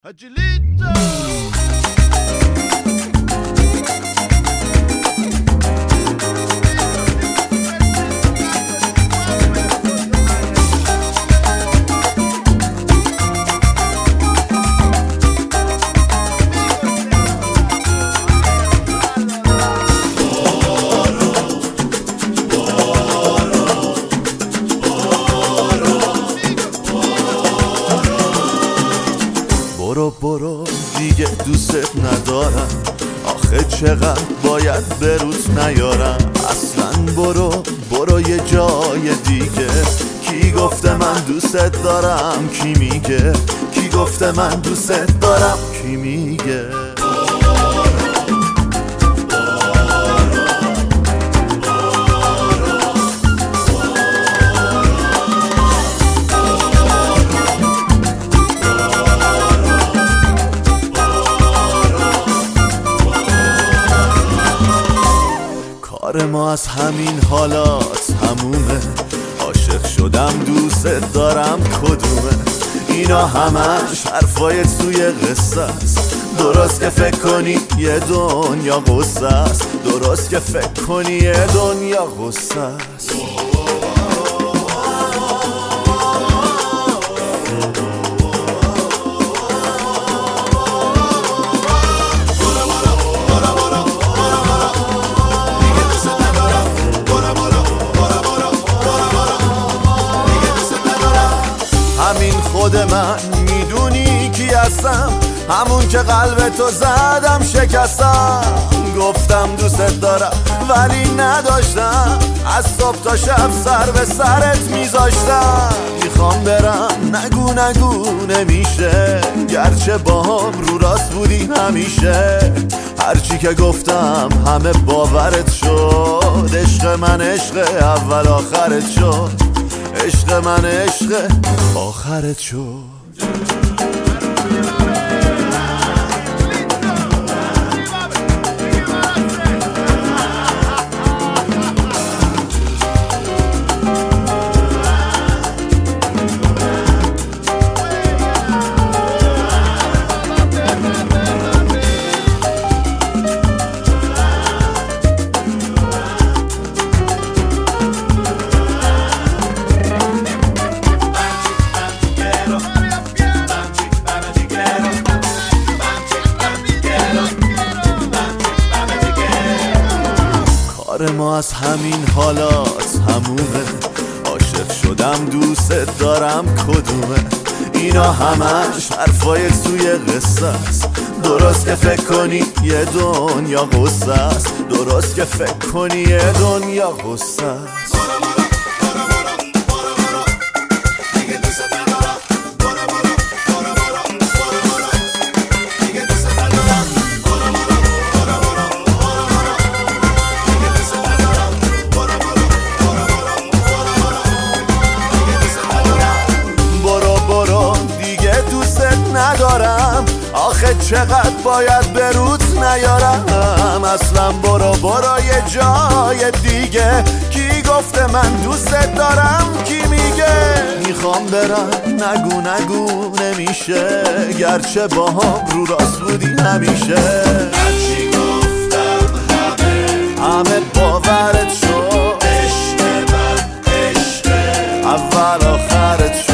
Agilito! برو دیگه دوست ندارم، آخه چقدر باید بروت نیارم. اصلا برو یه جای دیگه. کی گفته من دوست دارم؟ کی میگه؟ کی گفته من دوست دارم؟ کی میگه؟ کار ما از همین حالات همومه، عاشق شدم دوست دارم کدومه؟ اینا همش حرفای توی قصه است. درست که فکر کنی یه دنیا قصه است، درست که فکر کنی یه دنیا قصه است. همین خود من میدونی کی هستم، همون که قلب تو زدم شکستم. گفتم دوست دارم ولی نداشتم، از صبح تا شب سر به سرت میذاشتم. میخوام برم نگو نمیشه، گرچه با هم رو راست بودی همیشه. هرچی که گفتم همه باورت شد، عشق من عشق اول آخرت شد، عشق من عشق آخرت شد. کار ما از همین حالات همومه، عاشق شدم دوست دارم کدومه؟ اینا همش حرفای توی قصه است. درست که فکر کنی یه دنیا قصه است، درست که فکر کنی یه دنیا قصه است. ندارم، آخه چقدر باید بروت نیارم. اصلا برو یه جای دیگه. کی گفته من دوست دارم؟ کی میگه؟ میخوام برم نگو نمیشه، گرچه با هم رو راست بودی همیشه. هرچی گفتم همه باورت شد، عشق من عشق اول آخرت شد.